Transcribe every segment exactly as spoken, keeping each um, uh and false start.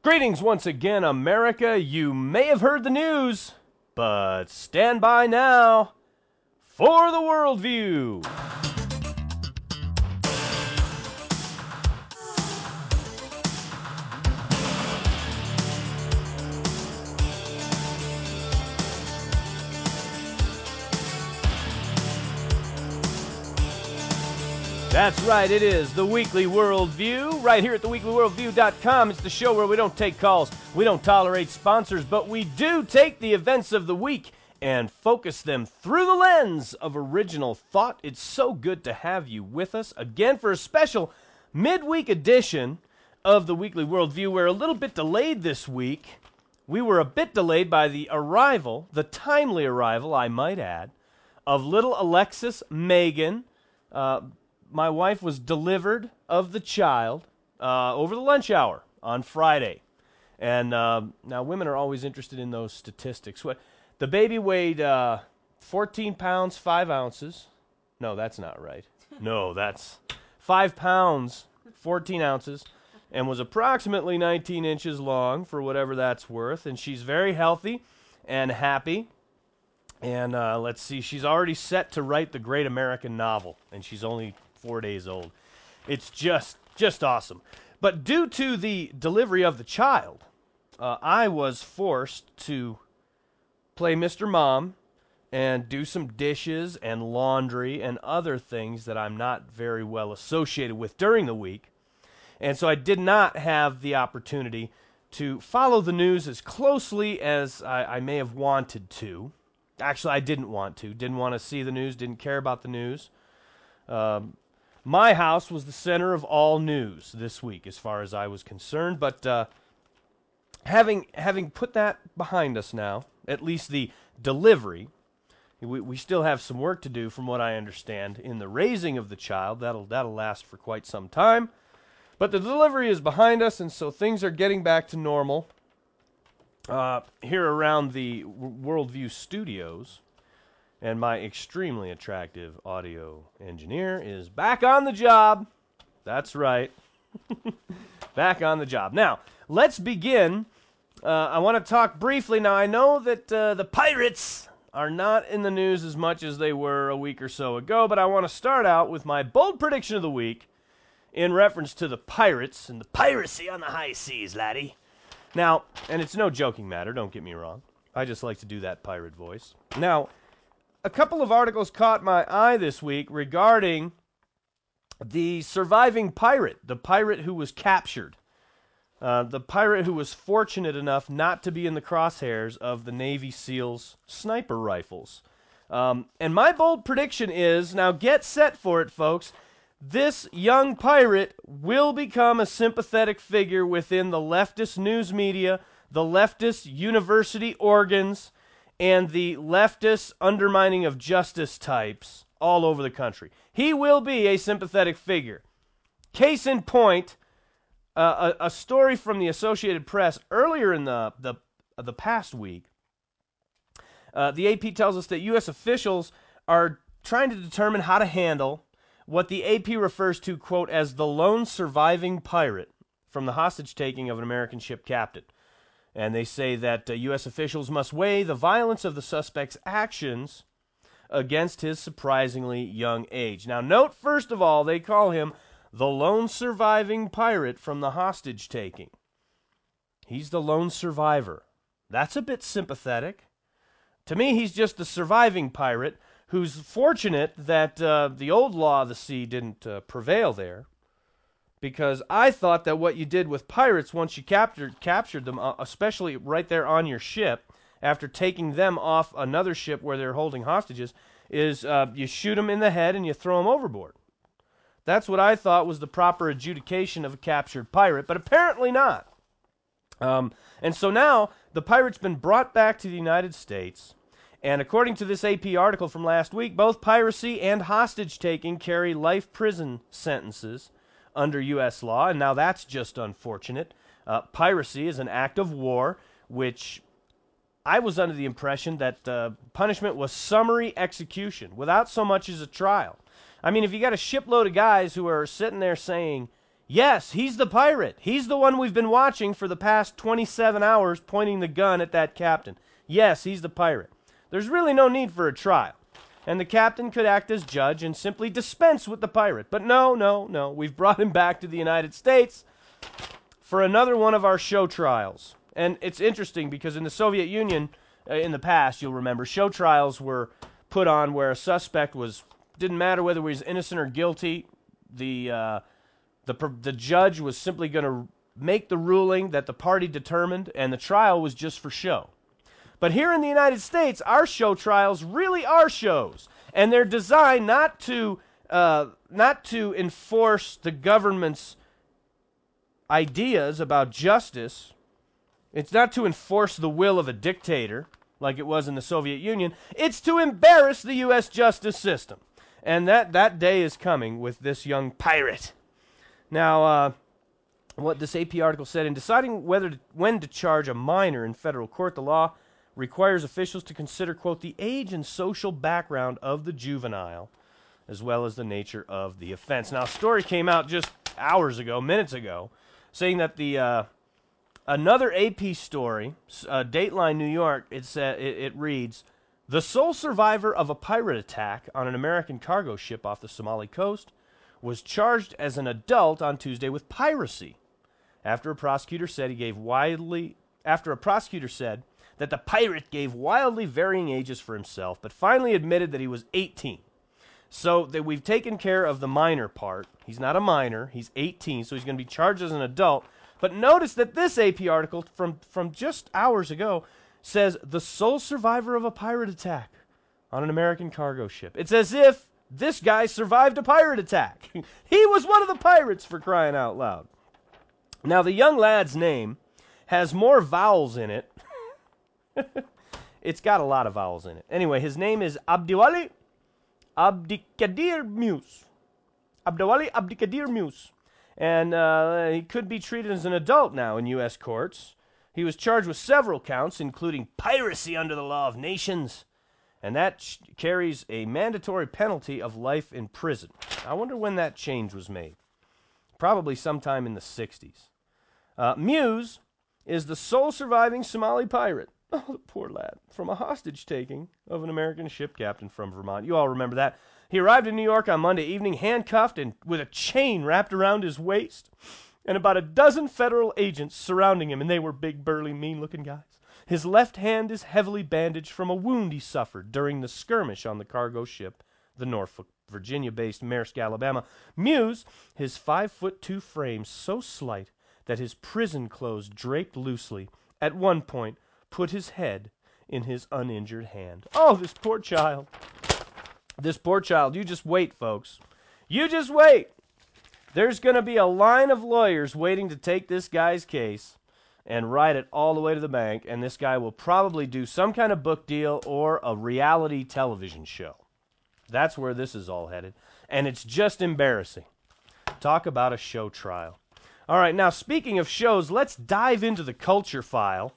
Greetings once again, America. You may have heard the news, but stand by now for the Worldview. That's right, it is the Weekly Worldview, right here at the weekly worldview dot com. It's the show where we don't take calls, we don't tolerate sponsors, but we do take the events of the week and focus them through the lens of original thought. It's so good to have you with us again for a special midweek edition of the Weekly Worldview. We're a little bit delayed this week. We were a bit delayed by the arrival, the timely arrival, I might add, of little Alexis Megan. Uh, My wife was delivered of the child uh, over the lunch hour on Friday. And uh, now women are always interested in those statistics. What, the baby weighed uh, fourteen pounds, five ounces. No, that's not right. No, that's five pounds, fourteen ounces, and was approximately nineteen inches long, for whatever that's worth. And she's very healthy and happy. And uh, let's see, she's already set to write the great American novel, and she's only four days old. It's just just awesome. But due to the delivery of the child, uh, I was forced to play Mister Mom and do some dishes and laundry and other things that I'm not very well associated with during the week. And so I did not have the opportunity to follow the news as closely as I, I may have wanted to. Actually, I didn't want to. Didn't want to see the news, didn't care about the news. Um, My house was the center of all news this week, as far as I was concerned. But uh, having having put that behind us now, at least the delivery, we, we still have some work to do, from what I understand, in the raising of the child. That'll that'll last for quite some time. But the delivery is behind us, and so things are getting back to normal uh, here around the Worldview Studios. And my extremely attractive audio engineer is back on the job. That's right. Back on the job. Now, let's begin. Uh, I want to talk briefly. Now, I know that uh, the Pirates are not in the news as much as they were a week or so ago, but I want to start out with my bold prediction of the week in reference to the Pirates and the piracy on the high seas, laddie. Now, and it's no joking matter, don't get me wrong. I just like to do that pirate voice. Now, a couple of articles caught my eye this week regarding the surviving pirate, the pirate who was captured, uh, the pirate who was fortunate enough not to be in the crosshairs of the Navy SEALs sniper rifles. Um, and my bold prediction is, now get set for it, folks, this young pirate will become a sympathetic figure within the leftist news media, the leftist university organs, and the leftist undermining of justice types all over the country. He will be a sympathetic figure. Case in point, uh, a, a story from the Associated Press earlier in the the, the past week. Uh, the A P tells us that U S officials are trying to determine how to handle what the A P refers to, quote, as the lone surviving pirate from the hostage-taking of an American ship captain. And they say that uh, U S officials must weigh the violence of the suspect's actions against his surprisingly young age. Now, note, first of all, they call him the lone surviving pirate from the hostage-taking. He's the lone survivor. That's a bit sympathetic. To me, he's just the surviving pirate who's fortunate that uh, the old law of the sea didn't uh, prevail there. Because I thought that what you did with pirates once you captured captured them, uh, especially right there on your ship, after taking them off another ship where they're holding hostages, is uh, you shoot them in the head and you throw them overboard. That's what I thought was the proper adjudication of a captured pirate, but apparently not. Um, and so now the pirate's been brought back to the United States, and according to this A P article from last week, both piracy and hostage-taking carry life prison sentences under U S law, and now that's just unfortunate. Uh, piracy is an act of war, which I was under the impression that uh, punishment was summary execution, without so much as a trial. I mean, if you got a shipload of guys who are sitting there saying, Yes, he's the pirate. He's the one we've been watching for the past twenty-seven hours pointing the gun at that captain. Yes, he's the pirate. There's really no need for a trial. And the captain could act as judge and simply dispense with the pirate. But no, no, no. We've brought him back to the United States for another one of our show trials. And it's interesting because in the Soviet Union, uh, in the past, you'll remember, show trials were put on where a suspect was, didn't matter whether he was innocent or guilty, the uh, the the judge was simply going to make the ruling that the party determined, and the trial was just for show. But here in the United States, our show trials really are shows, and they're designed not to uh, not to enforce the government's ideas about justice. It's not to enforce the will of a dictator like it was in the Soviet Union. It's to embarrass the U S justice system. And that, that day is coming with this young pirate. Now, uh, what this A P article said, in deciding whether to, when to charge a minor in federal court, the law requires officials to consider, quote, the age and social background of the juvenile, as well as the nature of the offense. Now, a story came out just hours ago, minutes ago, saying that the uh, another A P story, uh, Dateline New York, it, sa- it, it reads, the sole survivor of a pirate attack on an American cargo ship off the Somali coast was charged as an adult on Tuesday with piracy, after a prosecutor said he gave wildly after a prosecutor said that the pirate gave wildly varying ages for himself, but finally admitted that he was eighteen. So that we've taken care of the minor part. He's not a minor, he's eighteen, so he's going to be charged as an adult. But notice that this A P article from, from just hours ago says the sole survivor of a pirate attack on an American cargo ship. It's as if this guy survived a pirate attack. He was one of the pirates, for crying out loud. Now, the young lad's name has more vowels in it. It's got a lot of vowels in it. Anyway, his name is Abdiwali Abdikadir Muse. Abdiwali Abdikadir Muse. And uh, he could be treated as an adult now in U S courts. He was charged with several counts, including piracy under the law of nations. And that sh- carries a mandatory penalty of life in prison. I wonder when that change was made. Probably sometime in the sixties. Uh, Muse is the sole surviving Somali pirate. Oh, the poor lad. From a hostage-taking of an American ship captain from Vermont. You all remember that. He arrived in New York on Monday evening, handcuffed and with a chain wrapped around his waist, and about a dozen federal agents surrounding him, and they were big, burly, mean-looking guys. His left hand is heavily bandaged from a wound he suffered during the skirmish on the cargo ship, the Norfolk, Virginia-based Maersk, Alabama. Muse, his five-foot-two frame so slight that his prison clothes draped loosely, at one point put his head in his uninjured hand. Oh, this poor child. This poor child. You just wait, folks. You just wait. There's going to be a line of lawyers waiting to take this guy's case and ride it all the way to the bank, and this guy will probably do some kind of book deal or a reality television show. That's where this is all headed, and it's just embarrassing. Talk about a show trial. All right, now speaking of shows, let's dive into the culture file.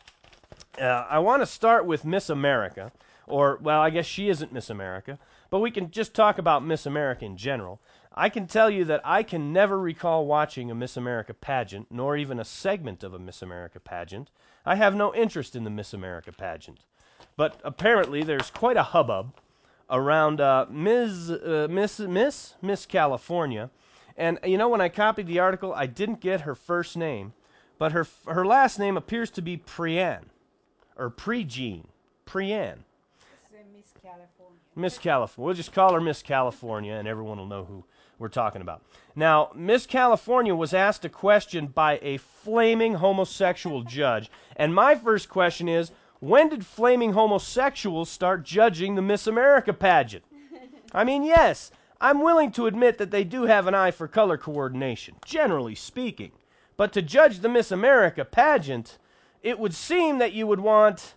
Uh, I want to start with Miss America, or, well, I guess she isn't Miss America, but we can just talk about Miss America in general. I can tell you that I can never recall watching a Miss America pageant, nor even a segment of a Miss America pageant. I have no interest in the Miss America pageant. But apparently there's quite a hubbub around uh, Miz Uh, Miss Miss Miss California. And, you know, when I copied the article, I didn't get her first name, but her her last name appears to be Priyan, or Pre-Jean. Priyan. Miss California. Miss California. We'll just call her Miss California, and everyone will know who we're talking about. Now, Miss California was asked a question by a flaming homosexual judge, and my first question is, when did flaming homosexuals start judging the Miss America pageant? I mean, yes, I'm willing to admit that they do have an eye for color coordination, generally speaking, but to judge the Miss America pageant, it would seem that you would want...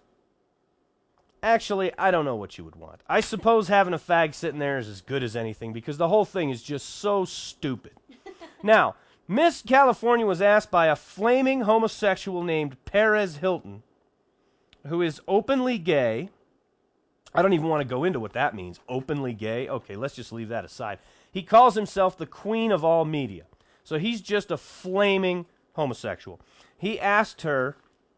Actually, I don't know what you would want. I suppose having a fag sitting there is as good as anything because the whole thing is just so stupid. Now, Miss California was asked by a flaming homosexual named Perez Hilton, who is openly gay. I don't even want to go into what that means. Openly gay? Okay, let's just leave that aside. He calls himself the queen of all media. So he's just a flaming homosexual. He asked her,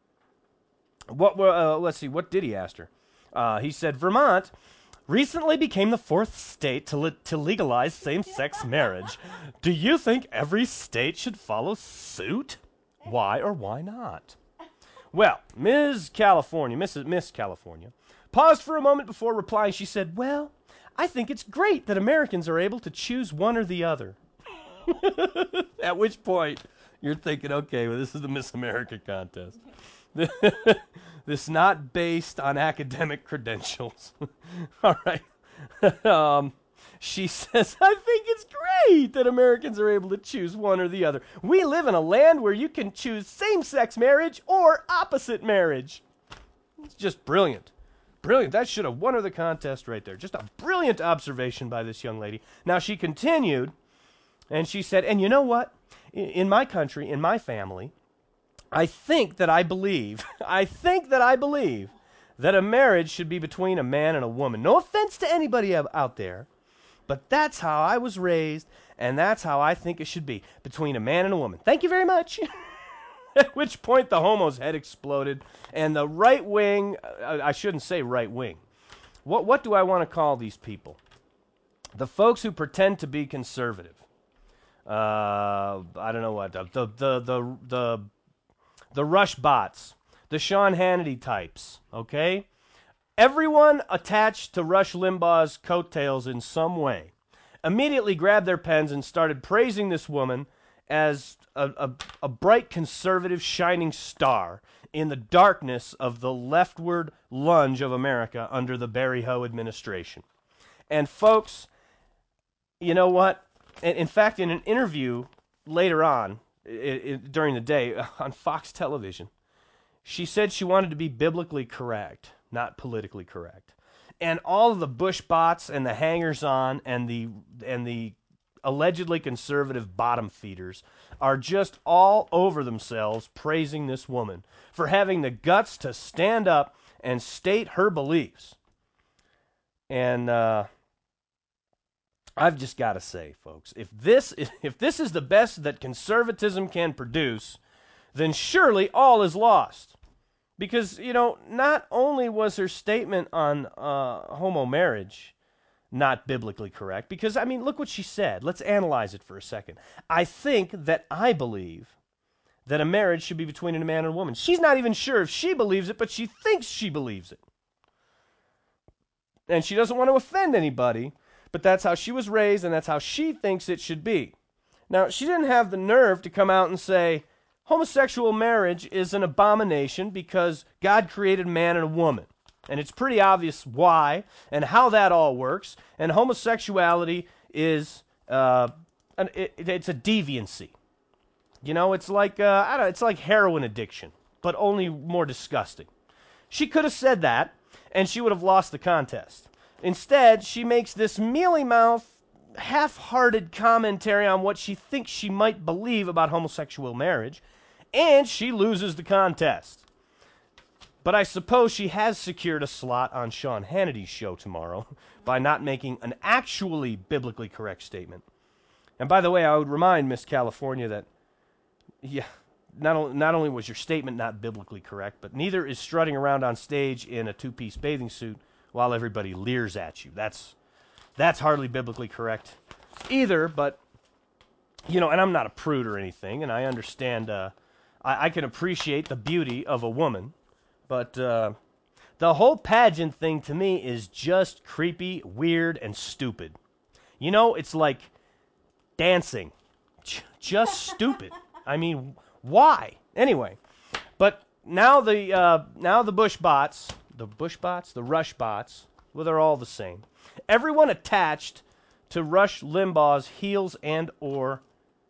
what were, uh, let's see, what did he ask her? Uh, he said, Vermont recently became the fourth state to, le- to legalize same-sex marriage. Do you think every state should follow suit? Why or why not? Well, Miz California, Missus Miss California, paused for a moment before replying. She said, well, I think it's great that Americans are able to choose one or the other. At which point, you're thinking, okay, well, this is the Miss America contest. This is not based on academic credentials. All right. um, she says, I think it's great that Americans are able to choose one or the other. We live in a land where you can choose same-sex marriage or opposite marriage. It's just brilliant. Brilliant. That should have won her the contest right there. Just a brilliant observation by this young lady. Now, she continued, and she said, and you know what? In my country, in my family, I think that I believe, I think that I believe that a marriage should be between a man and a woman. No offense to anybody out there, but that's how I was raised, and that's how I think it should be, between a man and a woman. Thank you very much. At which point the homo's head exploded, and the right wing, uh, I shouldn't say right wing. What, what do I want to call these people? The folks who pretend to be conservative. Uh, I don't know what, the, the, the, the, the The Rush bots, the Sean Hannity types, okay? Everyone attached to Rush Limbaugh's coattails in some way immediately grabbed their pens and started praising this woman as a, a, a bright conservative shining star in the darkness of the leftward lunge of America under the Barry Ho administration. And folks, you know what? In, in fact, in an interview later on, It, it, during the day on Fox television, she said she wanted to be biblically correct, not politically correct. And all of the Bush bots and the hangers-on and the and the allegedly conservative bottom feeders are just all over themselves praising this woman for having the guts to stand up and state her beliefs. And uh, I've just got to say, folks, if this if this is the best that conservatism can produce, then surely all is lost. Because, you know, not only was her statement on uh, homo marriage not biblically correct, because, I mean, look what she said. Let's analyze it for a second. I think that I believe that a marriage should be between a man and a woman. She's not even sure if she believes it, but she thinks she believes it. And she doesn't want to offend anybody, but that's how she was raised, and that's how she thinks it should be. Now, she didn't have the nerve to come out and say, homosexual marriage is an abomination because God created man and a woman. And it's pretty obvious why and how that all works. And homosexuality is, uh, an, it, it's a deviancy. You know, it's like, uh, I don't know, it's like heroin addiction, but only more disgusting. She could have said that, and she would have lost the contest. Instead, she makes this mealy-mouthed, half-hearted commentary on what she thinks she might believe about homosexual marriage, and she loses the contest. But I suppose she has secured a slot on Sean Hannity's show tomorrow by not making an actually biblically correct statement. And by the way, I would remind Miss California that, yeah, not, o- not only was your statement not biblically correct, but neither is strutting around on stage in a two-piece bathing suit while everybody leers at you. That's that's hardly biblically correct either, but, you know, and I'm not a prude or anything, and I understand, uh, I, I can appreciate the beauty of a woman, but uh, the whole pageant thing to me is just creepy, weird, and stupid. You know, it's like dancing. J- just stupid. I mean, why? Anyway, but now the uh, now the Bush bots, the Bush bots, the Rush bots, well, they're all the same. Everyone attached to Rush Limbaugh's heels and or,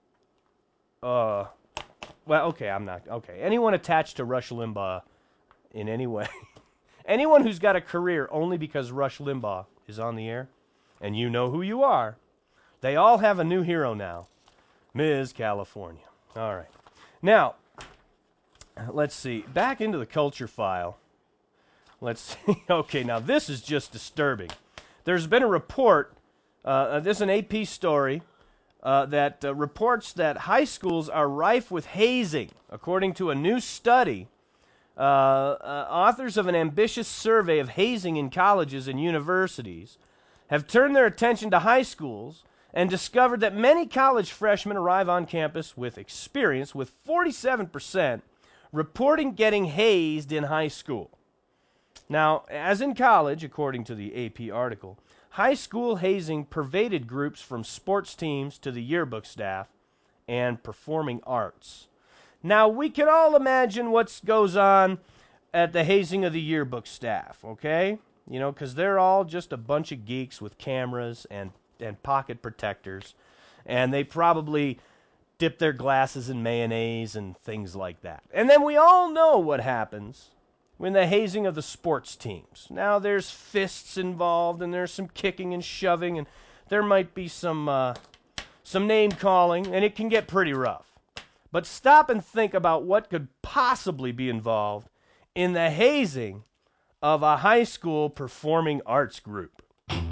uh, well, okay, I'm not, okay. Anyone attached to Rush Limbaugh in any way, anyone who's got a career only because Rush Limbaugh is on the air, and you know who you are, they all have a new hero now, Miz California. All right. Now, let's see. Back into the culture file. Let's see. Okay, now this is just disturbing. There's been a report, uh, this is an A P story, uh, that uh, reports that high schools are rife with hazing. According to a new study, uh, uh, authors of an ambitious survey of hazing in colleges and universities have turned their attention to high schools and discovered that many college freshmen arrive on campus with experience, with forty-seven percent reporting getting hazed in high school. Now, as in college, according to the A P article, high school hazing pervaded groups from sports teams to the yearbook staff and performing arts. Now, we can all imagine what goes on at the hazing of the yearbook staff, okay? You know, because they're all just a bunch of geeks with cameras and, and pocket protectors, and they probably dip their glasses in mayonnaise and things like that. And then we all know what happens when the hazing of the sports teams. Now, there's fists involved, and there's some kicking and shoving, and there might be some uh, some name calling, and it can get pretty rough. But stop and think about what could possibly be involved in the hazing of a high school performing arts group.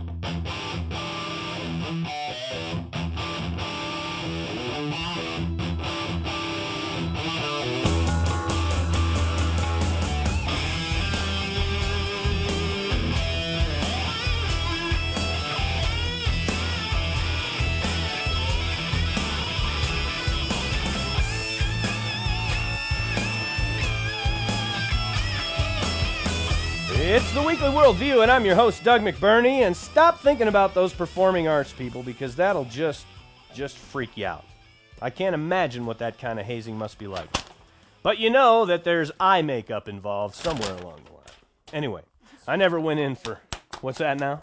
It's the Weekly Worldview, and I'm your host, Doug McBurney. And stop thinking about those performing arts people, because that'll just, just freak you out. I can't imagine what that kind of hazing must be like. But you know that there's eye makeup involved somewhere along the line. Anyway, I never went in for, what's that now?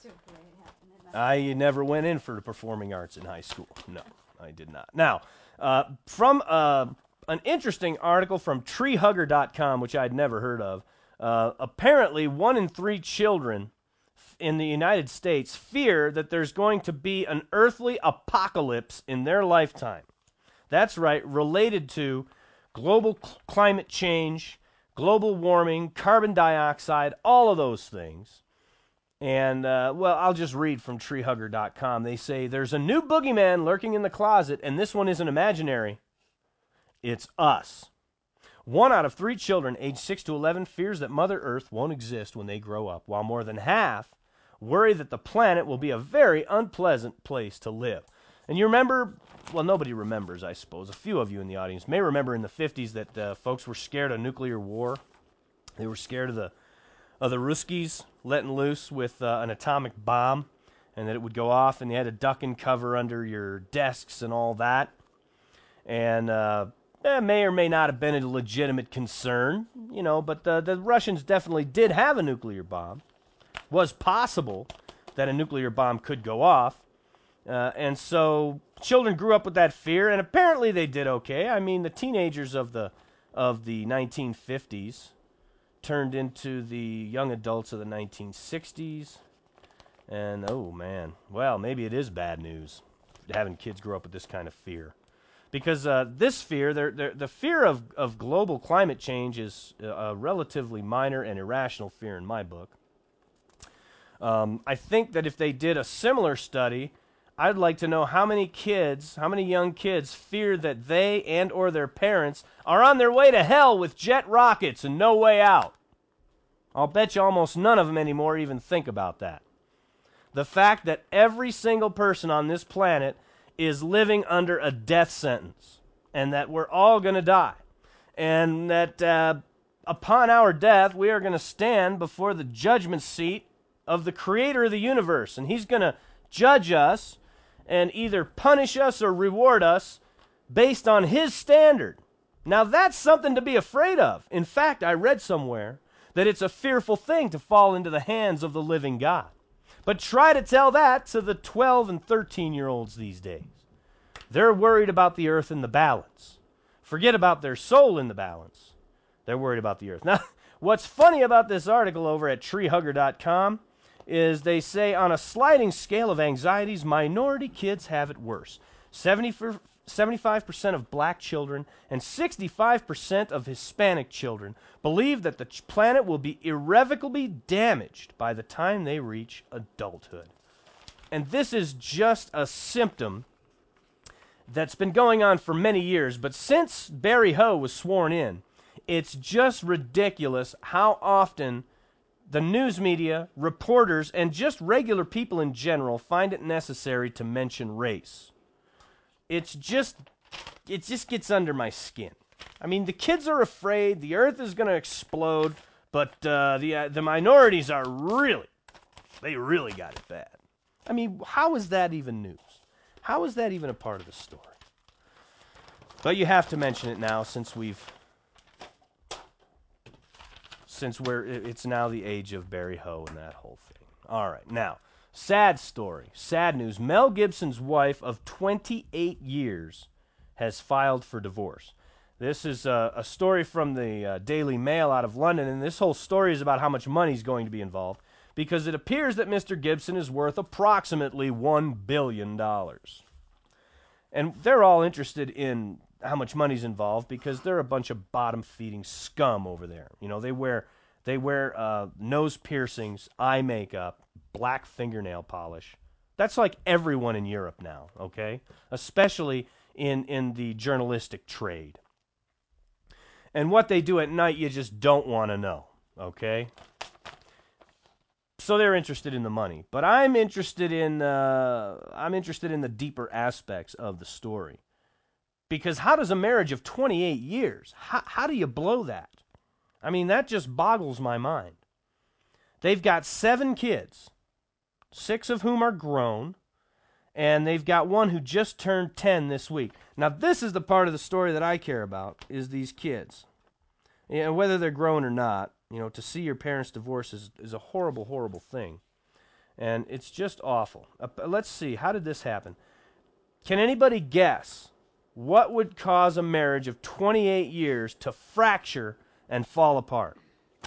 I never went in for the performing arts in high school. No, I did not. Now, uh, from uh, an interesting article from tree hugger dot com, which I'd never heard of, Uh, apparently, one in three children in the United States fear that there's going to be an earthly apocalypse in their lifetime. That's right, related to global cl- climate change, global warming, carbon dioxide, all of those things. And, uh, well, I'll just read from tree hugger dot com. They say, there's a new boogeyman lurking in the closet, and this one isn't imaginary. It's us. One out of three children aged six to eleven fears that Mother Earth won't exist when they grow up, while more than half worry that the planet will be a very unpleasant place to live. And you remember, well, nobody remembers, I suppose. A few of you in the audience may remember in the fifties that uh, folks were scared of nuclear war. They were scared of the of the Ruskies letting loose with uh, an atomic bomb, and that it would go off, and you had to duck and cover under your desks and all that. And uh It may or may not have been a legitimate concern, you know, but the, the Russians definitely did have a nuclear bomb. It was possible that a nuclear bomb could go off. Uh, and so children grew up with that fear, and apparently they did okay. I mean, the teenagers of the of the nineteen fifties turned into the young adults of the nineteen sixties. And, oh, man, well, maybe it is bad news having kids grow up with this kind of fear. Because uh, this fear, they're, they're, the fear of, of global climate change is a relatively minor and irrational fear in my book. Um, I think that if they did a similar study, I'd like to know how many kids, how many young kids fear that they and or their parents are on their way to hell with jet rockets and no way out. I'll bet you almost none of them anymore even think about that. The fact that every single person on this planet is living under a death sentence, and that we're all going to die, and that uh, upon our death, we are going to stand before the judgment seat of the creator of the universe, and he's going to judge us and either punish us or reward us based on his standard. Now, that's something to be afraid of. In fact, I read somewhere that it's a fearful thing to fall into the hands of the living God. But try to tell that to the twelve and thirteen-year-olds these days. They're worried about the earth in the balance. Forget about their soul in the balance. They're worried about the earth. Now, what's funny about this article over at tree hugger dot com is they say on a sliding scale of anxieties, minority kids have it worse. seventy-five percent of black children and sixty-five percent of Hispanic children believe that the planet will be irrevocably damaged by the time they reach adulthood. And this is just a symptom that's been going on for many years, but since Barry Ho was sworn in, it's just ridiculous how often the news media, reporters, and just regular people in general find it necessary to mention race. It's just, it just gets under my skin. I mean, the kids are afraid the earth is going to explode, but uh, the uh, the minorities are really, they really got it bad. I mean, how is that even news? How is that even a part of the story? But you have to mention it now since we've, since we're, it's now the age of Barry Ho and that whole thing. All right, now, sad story, sad news. Mel Gibson's wife of twenty-eight years has filed for divorce. This is a, a story from the uh, Daily Mail out of London, and this whole story is about how much money is going to be involved, because it appears that Mister Gibson is worth approximately one billion dollars. And they're all interested in how much money's involved because they're a bunch of bottom-feeding scum over there. You know, they wear they wear uh, nose piercings, eye makeup, black fingernail polish. That's like everyone in Europe now, okay? Especially in, in the journalistic trade. And what they do at night, you just don't want to know, okay? So they're interested in the money, but I'm interested in uh, I'm interested in the deeper aspects of the story. Because how does a marriage of twenty-eight years, how, how do you blow that? I mean, that just boggles my mind. They've got seven kids, six of whom are grown, and they've got one who just turned ten this week. Now, this is the part of the story that I care about, is these kids. You know, whether they're grown or not, you know, to see your parents divorce is, is a horrible, horrible thing. And it's just awful. Uh, let's see, how did this happen? Can anybody guess what would cause a marriage of twenty-eight years to fracture and fall apart?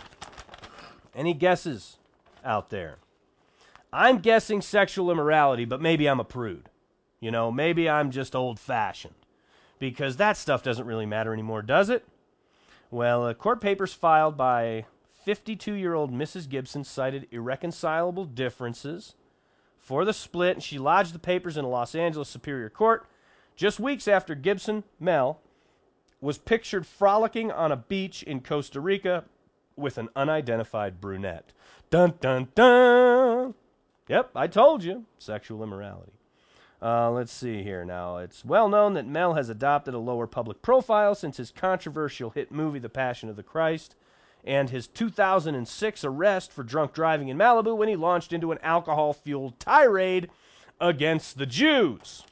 Any guesses out there? I'm guessing sexual immorality, but maybe I'm a prude. You know, maybe I'm just old-fashioned. Because that stuff doesn't really matter anymore, does it? Well, uh, court papers filed by fifty-two-year-old Missus Gibson cited irreconcilable differences for the split, and she lodged the papers in a Los Angeles Superior Court just weeks after Gibson, Mel, was pictured frolicking on a beach in Costa Rica with an unidentified brunette. Dun, dun, dun! Yep, I told you. Sexual immorality. Uh, let's see here now. It's well known that Mel has adopted a lower public profile since his controversial hit movie The Passion of the Christ and his two thousand six arrest for drunk driving in Malibu when he launched into an alcohol-fueled tirade against the Jews.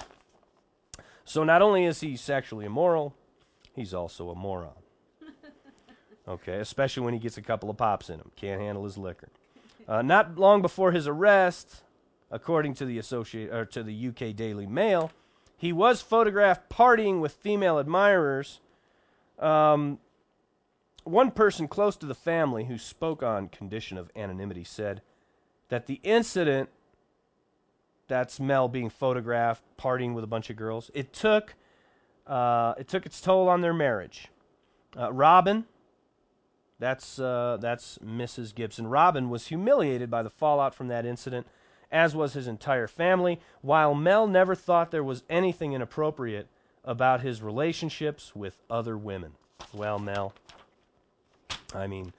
So not only is he sexually immoral, he's also a moron. Okay, especially when he gets a couple of pops in him. Can't handle his liquor. Uh, not long before his arrest, according to the associate or to the U K Daily Mail, he was photographed partying with female admirers. Um, one person close to the family who spoke on condition of anonymity said that the incident, that's Mel being photographed partying with a bunch of girls, it took uh, it took its toll on their marriage. Uh, Robin, that's uh, that's Missus Gibson. Robin was humiliated by the fallout from that incident, as was his entire family, while Mel never thought there was anything inappropriate about his relationships with other women. Well, Mel, I mean,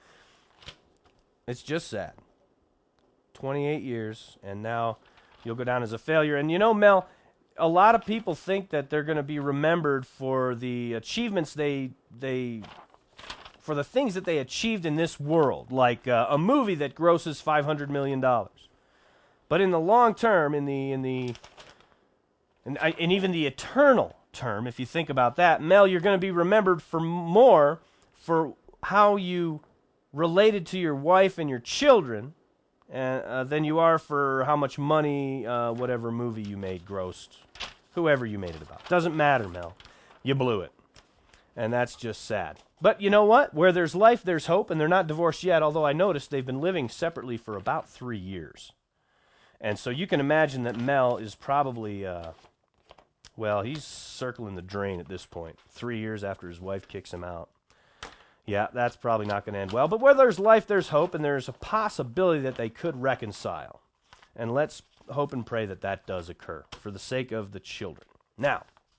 it's just sad. twenty-eight years, and now you'll go down as a failure. And you know, Mel, a lot of people think that they're going to be remembered for the achievements they they for the things that they achieved in this world, like uh, a movie that grosses five hundred million dollars. But in the long term, in the in the and, and even the eternal term, if you think about that, Mel, you're going to be remembered for more for how you related to your wife and your children, and uh, than you are for how much money uh, whatever movie you made grossed, whoever you made it about. Doesn't matter, Mel. You blew it, and that's just sad. But you know what? Where there's life, there's hope, and they're not divorced yet. Although I noticed they've been living separately for about three years. And so you can imagine that Mel is probably, uh, well, he's circling the drain at this point, three years after his wife kicks him out. Yeah, that's probably not going to end well. But where there's life, there's hope, and there's a possibility that they could reconcile. And let's hope and pray that that does occur for the sake of the children. Now,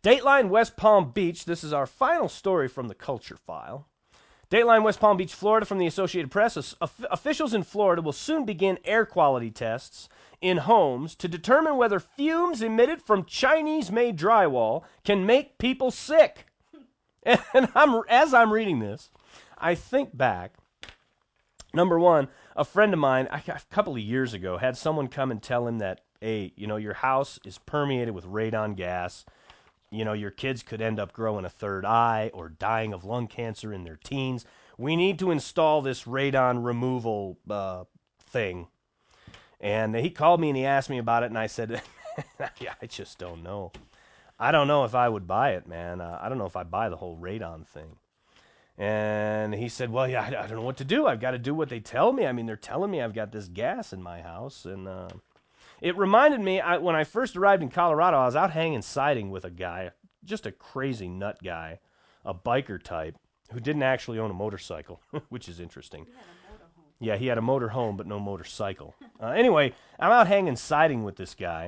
Dateline West Palm Beach, this is our final story from the Culture File. Dateline West Palm Beach, Florida, from the Associated Press. Officials in Florida will soon begin air quality tests in homes to determine whether fumes emitted from Chinese-made drywall can make people sick. And I'm, as I'm reading this, I think back. Number one, a friend of mine, a couple of years ago, had someone come and tell him that, hey, you know, your house is permeated with radon gas. You know, your kids could end up growing a third eye or dying of lung cancer in their teens. We need to install this radon removal uh, thing. And he called me and he asked me about it, and I said, yeah, I just don't know. I don't know if I would buy it, man. Uh, I don't know if I'd buy the whole radon thing. And he said, well, yeah, I, I don't know what to do. I've got to do what they tell me. I mean, they're telling me I've got this gas in my house. And uh, it reminded me, I, when I first arrived in Colorado, I was out hanging siding with a guy, just a crazy nut guy, a biker type, who didn't actually own a motorcycle, which is interesting. Yeah, he had a motor home, but no motorcycle. Uh, anyway, I'm out hanging siding with this guy,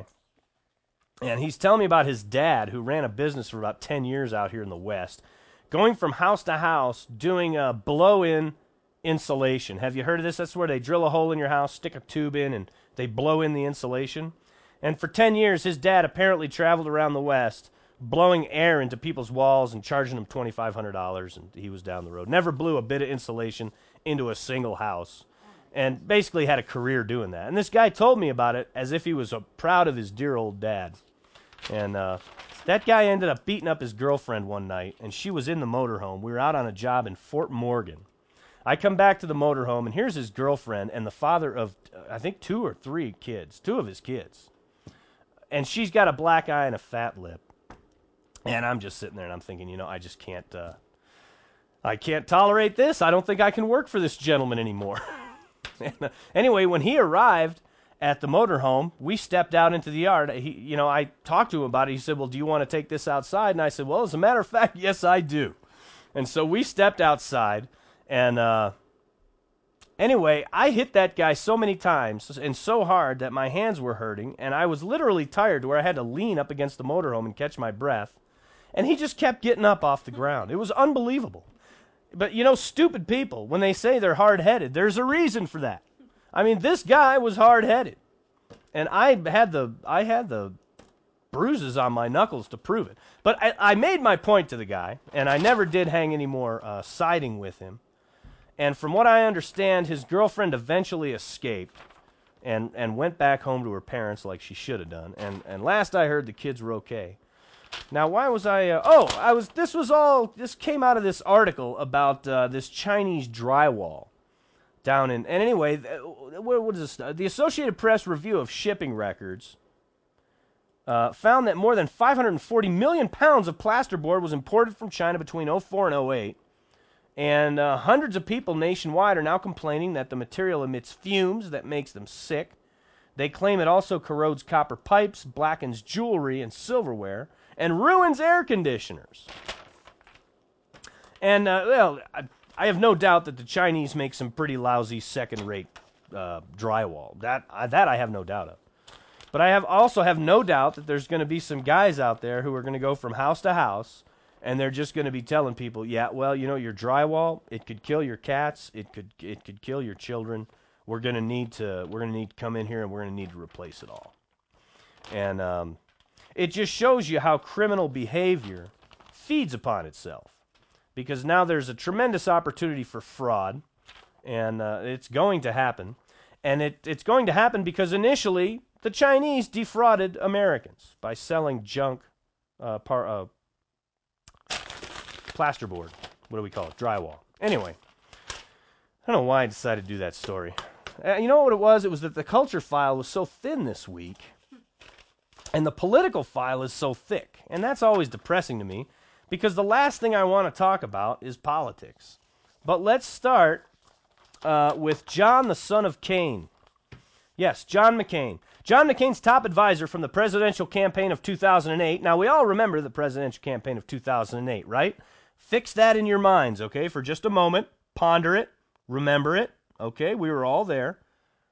and he's telling me about his dad, who ran a business for about ten years out here in the West, going from house to house, doing uh, blow-in insulation. Have you heard of this? That's where they drill a hole in your house, stick a tube in, and they blow in the insulation. And for ten years, his dad apparently traveled around the West, blowing air into people's walls and charging them twenty-five hundred dollars, and he was down the road. Never blew a bit of insulation into a single house, and basically had a career doing that. And this guy told me about it as if he was uh, proud of his dear old dad. And uh, that guy ended up beating up his girlfriend one night, and she was in the motorhome. We were out on a job in Fort Morgan. I come back to the motorhome, and here's his girlfriend and the father of, uh, I think, two or three kids, two of his kids. And she's got a black eye and a fat lip. And I'm just sitting there, and I'm thinking, you know, I just can't, uh, I can't tolerate this. I don't think I can work for this gentleman anymore. and, uh, anyway, when he arrived at the motorhome, we stepped out into the yard. He, you know, I talked to him about it. He said, well, do you want to take this outside? And I said, well, as a matter of fact, yes, I do. And so we stepped outside, and uh, anyway, I hit that guy so many times and so hard that my hands were hurting, and I was literally tired to where I had to lean up against the motorhome and catch my breath. And he just kept getting up off the ground. It was unbelievable. But, you know, stupid people, when they say they're hard-headed, there's a reason for that. I mean, this guy was hard-headed. And I had the I had the bruises on my knuckles to prove it. But I, I made my point to the guy, and I never did hang any more uh, siding with him. And from what I understand, his girlfriend eventually escaped and, and went back home to her parents like she should have done. And, and last I heard, the kids were okay. Now, why was I, uh, oh, I was, this was all, this came out of this article about uh, this Chinese drywall down in, and anyway, what, what is this? The Associated Press review of shipping records uh, found that more than five hundred forty million pounds of plasterboard was imported from China between oh four and oh eight, and uh, hundreds of people nationwide are now complaining that the material emits fumes that makes them sick. They claim it also corrodes copper pipes, blackens jewelry and silverware, and ruins air conditioners. And, uh, well, I, I have no doubt that the Chinese make some pretty lousy second-rate uh, drywall. That, uh, that I have no doubt of. But I have also have no doubt that there's going to be some guys out there who are going to go from house to house, and they're just going to be telling people, yeah, well, you know, your drywall, it could kill your cats, it could it could kill your children. We're going to need to we're going to need to come in here and we're going to need to replace it all. And um it just shows you how criminal behavior feeds upon itself, because now there's a tremendous opportunity for fraud, and uh, it's going to happen. And it, it's going to happen because initially the Chinese defrauded Americans by selling junk uh, par, uh, plasterboard. What do we call it? Drywall. Anyway, I don't know why I decided to do that story. Uh, you know what it was? It was that the culture file was so thin this week, and the political file is so thick. And that's always depressing to me, because the last thing I want to talk about is politics. But let's start uh, with John, the son of Cain. Yes, John McCain. John McCain's top advisor from the presidential campaign of two thousand eight. Now, we all remember the presidential campaign of two thousand eight, right? Fix that in your minds, okay, for just a moment. Ponder it. Remember it. Okay, we were all there.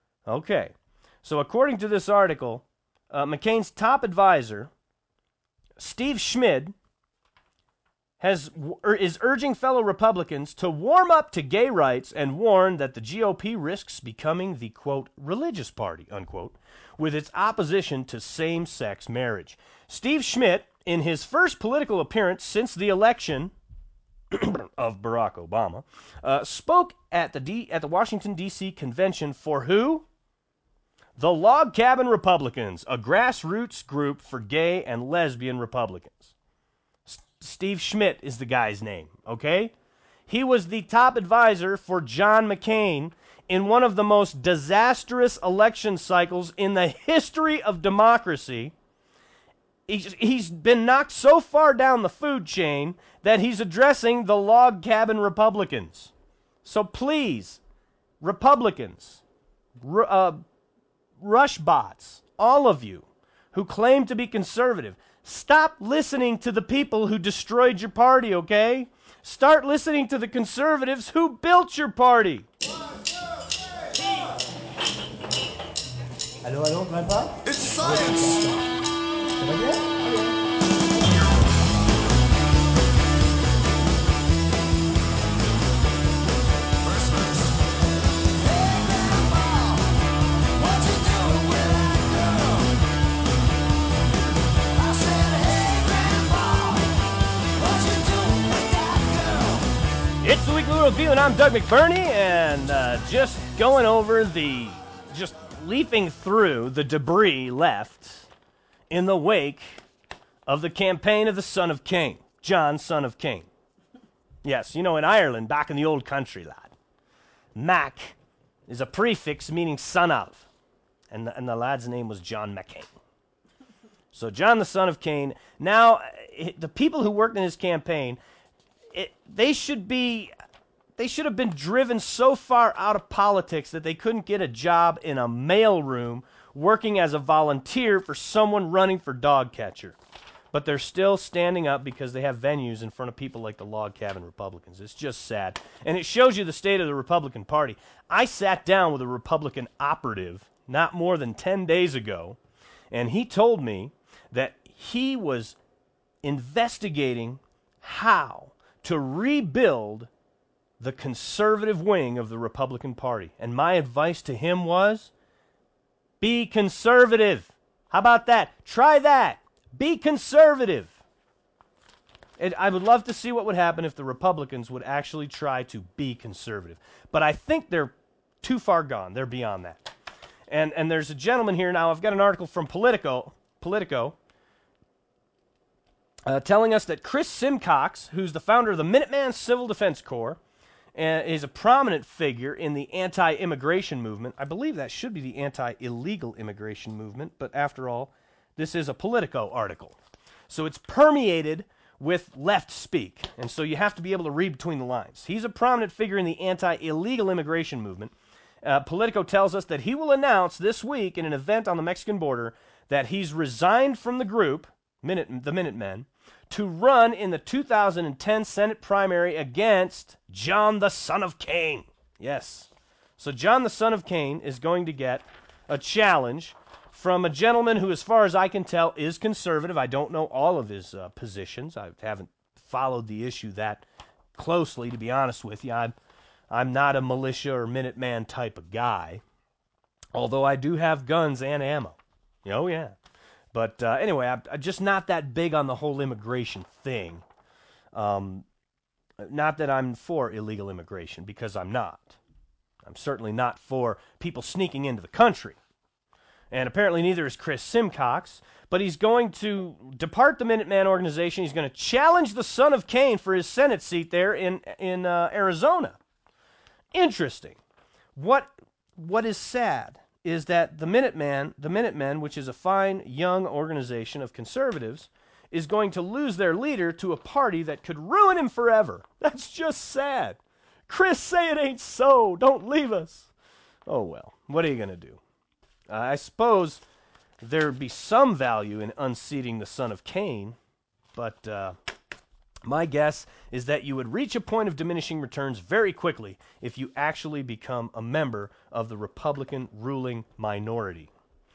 Okay. So according to this article, uh, McCain's top advisor Steve Schmidt has er, is urging fellow Republicans to warm up to gay rights and warn that the G O P risks becoming the, quote, religious party, unquote, with its opposition to same-sex marriage. Steve Schmidt, in his first political appearance since the election of Barack Obama, uh, spoke at the D- at the Washington, D C convention for who? The Log Cabin Republicans, a grassroots group for gay and lesbian Republicans. S- Steve Schmidt is the guy's name, okay? He was the top advisor for John McCain in one of the most disastrous election cycles in the history of democracy. He's, he's been knocked so far down the food chain that he's addressing the Log Cabin Republicans. So please, Republicans, r- uh, rush bots, all of you who claim to be conservative, stop listening to the people who destroyed your party, okay? Start listening to the conservatives who built your party. Allô, allô, Grandpa? It's science! Ça va bien? It's the Weekly Worldview, and I'm Doug McBurney, and uh, just going over the, just leafing through the debris left in the wake of the campaign of the son of Cain, John, son of Cain. Yes, you know, in Ireland, back in the old country, lad, Mac is a prefix meaning son of, and the, and the lad's name was John McCain. So John, the son of Cain. Now, the people who worked in his campaign, It, they should be, they should have been driven so far out of politics that they couldn't get a job in a mailroom working as a volunteer for someone running for dog catcher. But they're still standing up because they have venues in front of people like the Log Cabin Republicans. It's just sad. And it shows you the state of the Republican Party. I sat down with a Republican operative not more than ten days ago, and he told me that he was investigating how to rebuild the conservative wing of the Republican Party. And my advice to him was, be conservative. How about that? Try that. Be conservative. And I would love to see what would happen if the Republicans would actually try to be conservative. But I think they're too far gone. They're beyond that. And and there's a gentleman here now. I've got an article from Politico, Politico, Uh, telling us that Chris Simcox, who's the founder of the Minuteman Civil Defense Corps, uh, is a prominent figure in the anti-immigration movement. I believe that should be the anti-illegal immigration movement, but after all, this is a Politico article. So it's permeated with left speak, and so you have to be able to read between the lines. He's a prominent figure in the anti-illegal immigration movement. Uh, Politico tells us that he will announce this week in an event on the Mexican border that he's resigned from the group, Minute, the Minutemen, to run in the two thousand ten Senate primary against John the son of Cain. Yes. So John the son of Cain is going to get a challenge from a gentleman who, as far as I can tell, is conservative. I don't know all of his uh, positions. I haven't followed the issue that closely, to be honest with you. I'm, I'm not a militia or Minuteman type of guy, although I do have guns and ammo. Oh, yeah. But uh, anyway, I'm, I'm just not that big on the whole immigration thing. Um, not that I'm for illegal immigration, because I'm not. I'm certainly not for people sneaking into the country. And apparently neither is Chris Simcox. But he's going to depart the Minuteman organization. He's going to challenge the son of Cain for his Senate seat there in, in uh, Arizona. Interesting. What What is sad is that the Minuteman, the Minutemen, which is a fine young organization of conservatives, is going to lose their leader to a party that could ruin him forever. That's just sad. Chris, say it ain't so. Don't leave us. Oh, well, what are you going to do? Uh, I suppose there'd be some value in unseating the son of Cain, but uh, my guess is that you would reach a point of diminishing returns very quickly if you actually become a member of the Republican ruling minority.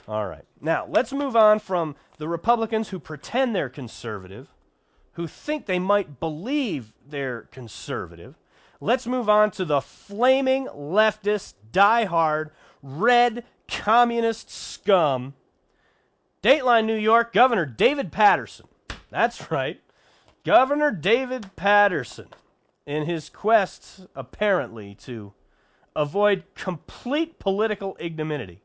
All right. Now, let's move on from the Republicans who pretend they're conservative, who think they might believe they're conservative. Let's move on to the flaming leftist, diehard, red communist scum. Dateline New York, Governor David Paterson. That's right. Governor David Paterson, in his quest, apparently, to avoid complete political ignominy,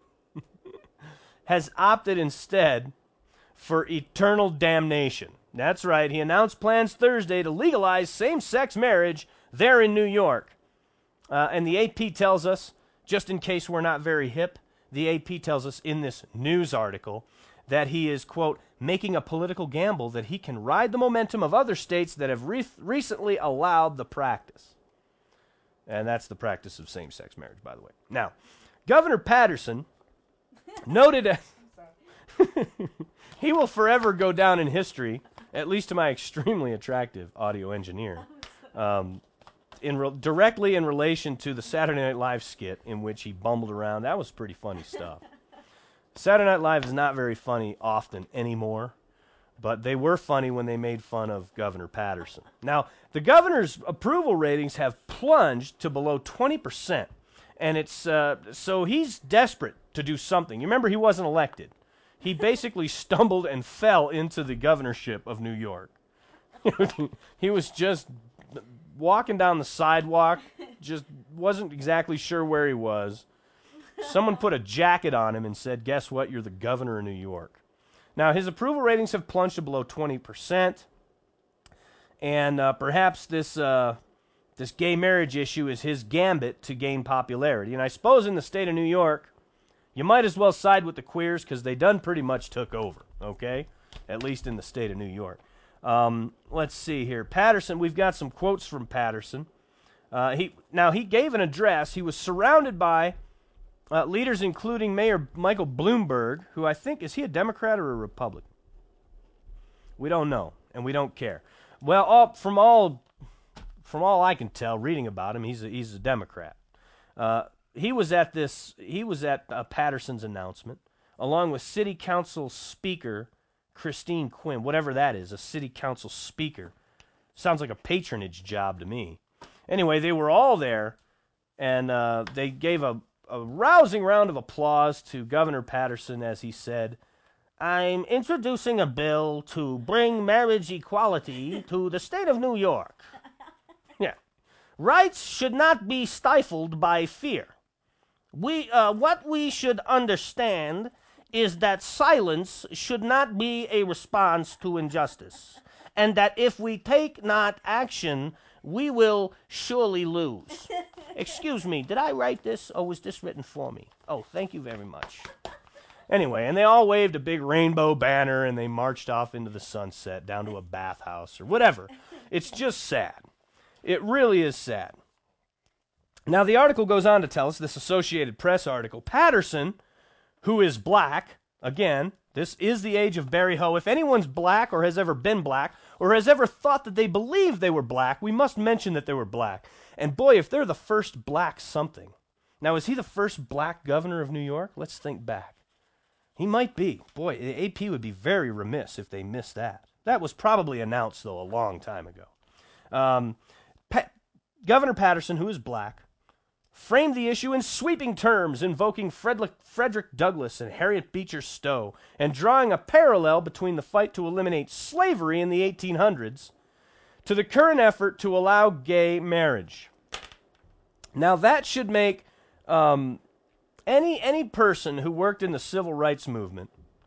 has opted instead for eternal damnation. That's right. He announced plans Thursday to legalize same-sex marriage there in New York. Uh, and the A P tells us, just in case we're not very hip, the A P tells us in this news article that he is, quote, making a political gamble that he can ride the momentum of other states that have re- recently allowed the practice. And that's the practice of same-sex marriage, by the way. Now, Governor Paterson noted a he will forever go down in history, at least to my extremely attractive audio engineer, um, in re- directly in relation to the Saturday Night Live skit in which he bumbled around. That was pretty funny stuff. Saturday Night Live is not very funny often anymore, but they were funny when they made fun of Governor Paterson. Now, the governor's approval ratings have plunged to below twenty percent, and it's uh, so he's desperate to do something. You remember, he wasn't elected. He basically stumbled and fell into the governorship of New York. He was just walking down the sidewalk, just wasn't exactly sure where he was. Someone put a jacket on him and said, guess what, you're the governor of New York. Now, his approval ratings have plunged to below twenty percent, and uh, perhaps this uh, this gay marriage issue is his gambit to gain popularity. And I suppose in the state of New York, you might as well side with the queers because they done pretty much took over, okay? At least in the state of New York. Um, let's see here. Paterson, we've got some quotes from Paterson. Uh, he Now, he gave an address. He was surrounded by uh, leaders including Mayor Michael Bloomberg, who I think, is he a Democrat or a Republican? We don't know, and we don't care. Well, all, from all from all I can tell, reading about him, he's a, he's a Democrat. Uh, he was at this. He was at uh, Paterson's announcement, along with City Council Speaker Christine Quinn, whatever that is, a City Council Speaker. Sounds like a patronage job to me. Anyway, they were all there, and uh, they gave a, a rousing round of applause to Governor Paterson as he said, I'm introducing a bill to bring marriage equality to the state of New York. Yeah. Rights should not be stifled by fear. We, uh, what we should understand is that silence should not be a response to injustice, and that if we take not action, we will surely lose. Excuse me, did I write this, or was this written for me? Oh, thank you very much. Anyway, and they all waved a big rainbow banner, and they marched off into the sunset, down to a bathhouse, or whatever. It's just sad. It really is sad. Now, the article goes on to tell us, this Associated Press article, Paterson, who is black, again, this is the age of Barry Ho. If anyone's black or has ever been black or has ever thought that they believed they were black, we must mention that they were black. And boy, if they're the first black something. Now, is he the first black governor of New York? Let's think back. He might be. Boy, the A P would be very remiss if they missed that. That was probably announced, though, a long time ago. Um, pa- Governor Paterson, who is black, framed the issue in sweeping terms, invoking Frederick, Frederick Douglass and Harriet Beecher Stowe, and drawing a parallel between the fight to eliminate slavery in the eighteen hundreds to the current effort to allow gay marriage. Now, that should make um, any any person who worked in the civil rights movement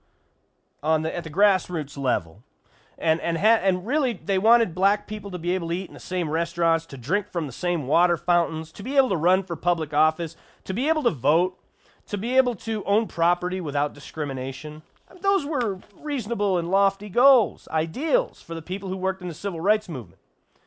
on the at the grassroots level, and and ha- and really they wanted black people to be able to eat in the same restaurants, to drink from the same water fountains, to be able to run for public office, to be able to vote, to be able to own property without discrimination. Those were reasonable and lofty goals, ideals for the people who worked in the civil rights movement.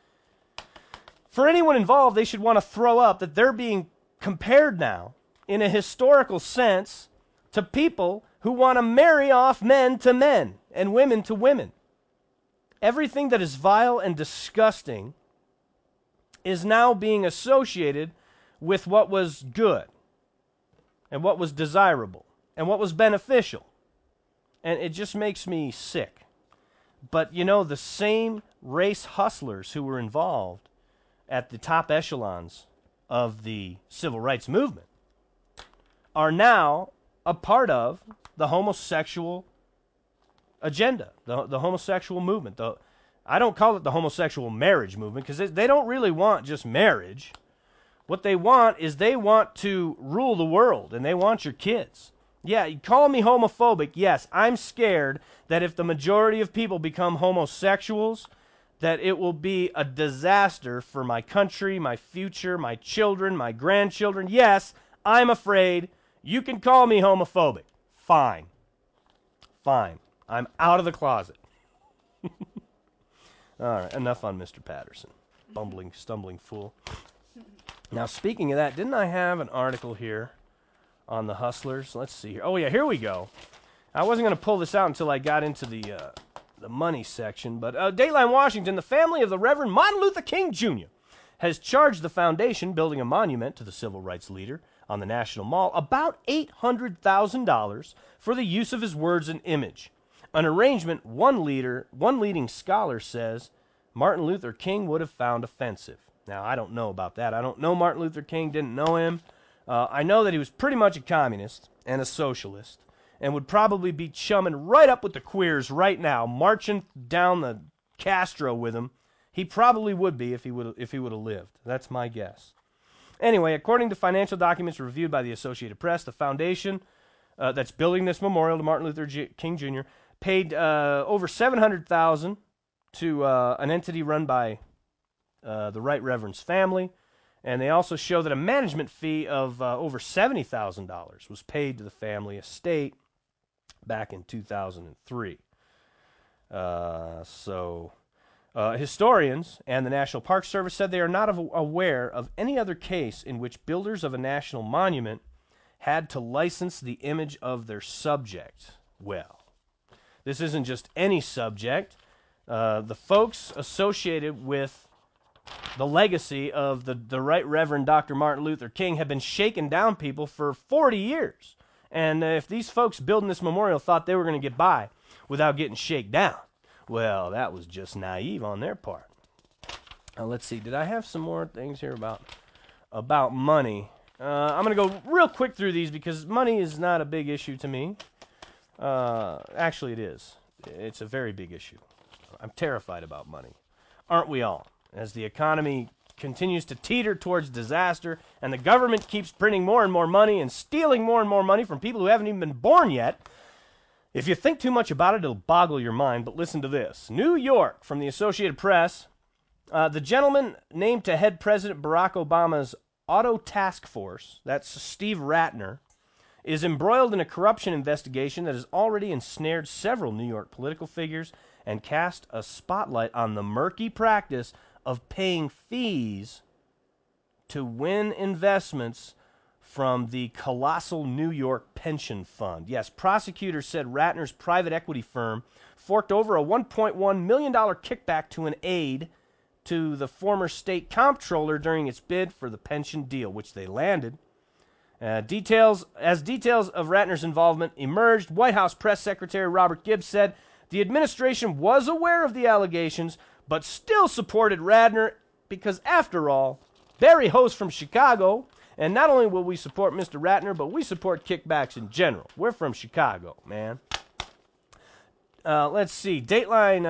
For anyone involved, they should want to throw up that they're being compared now, in a historical sense, to people who want to marry off men to men and women to women. Everything that is vile and disgusting is now being associated with what was good and what was desirable. and what was beneficial. And it just makes me sick. But, you know, the same race hustlers who were involved at the top echelons of the civil rights movement are now a part of the homosexual agenda, the, the homosexual movement. The, I don't call it the homosexual marriage movement because they, they don't really want just marriage. What they want is they want to rule the world, and they want your kids. Yeah, you call me homophobic. Yes, I'm scared that if the majority of people become homosexuals, that it will be a disaster for my country, my future, my children, my grandchildren. Yes, I'm afraid. You can call me homophobic. Fine. Fine. I'm out of the closet. All right, enough on Mister Patterson. Bumbling, stumbling fool. Now, speaking of that, didn't I have an article here on the Hustlers? Let's see here. Oh, yeah, here we go. I wasn't going to pull this out until I got into the uh, the money section, but uh, Dateline Washington, the family of the Reverend Martin Luther King Junior has charged the foundation building a monument to the civil rights leader on the National Mall about eight hundred thousand dollars for the use of his words and image. An arrangement one leader, one leading scholar says Martin Luther King would have found offensive. Now, I don't know about that. I don't know Martin Luther King, didn't know him. Uh, I know that he was pretty much a communist and a socialist and would probably be chumming right up with the queers right now, marching down the Castro with him. He probably would be if he would if he would have lived. That's my guess. Anyway, according to financial documents reviewed by the Associated Press, the foundation uh, that's building this memorial to Martin Luther G- King Junior paid uh, over seven hundred thousand dollars to uh, an entity run by uh, the Right Reverend's family, and they also show that a management fee of uh, over seventy thousand dollars was paid to the family estate back in two thousand three. Uh, so, uh, historians and the National Park Service said they are not av- aware of any other case in which builders of a national monument had to license the image of their subject. Well, this isn't just any subject. Uh, the folks associated with the legacy of the, the Right Reverend Doctor Martin Luther King have been shaking down people for forty years. And uh, if these folks building this memorial thought they were going to get by without getting shaken down, well, that was just naive on their part. Now, let's see. Did I have some more things here about, about money? Uh, I'm going to go real quick through these because money is not a big issue to me. Uh, actually, it is. It's a very big issue. I'm terrified about money. Aren't we all? As the economy continues to teeter towards disaster and the government keeps printing more and more money and stealing more and more money from people who haven't even been born yet, if you think too much about it, it'll boggle your mind. But listen to this. New York, from the Associated Press, uh, the gentleman named to head President Barack Obama's Auto Task Force, that's Steve Ratner, is embroiled in a corruption investigation that has already ensnared several New York political figures and cast a spotlight on the murky practice of paying fees to win investments from the colossal New York pension fund. Yes, prosecutors said Ratner's private equity firm forked over a one point one million dollars kickback to an aide to the former state comptroller during its bid for the pension deal, which they landed. Uh, details as details of Ratner's involvement emerged, White House Press Secretary Robert Gibbs said the administration was aware of the allegations, but still supported Ratner because, after all, Barry Host from Chicago, and not only will we support Mister Ratner, but we support kickbacks in general. We're from Chicago, man. Uh, let's see. Dateline,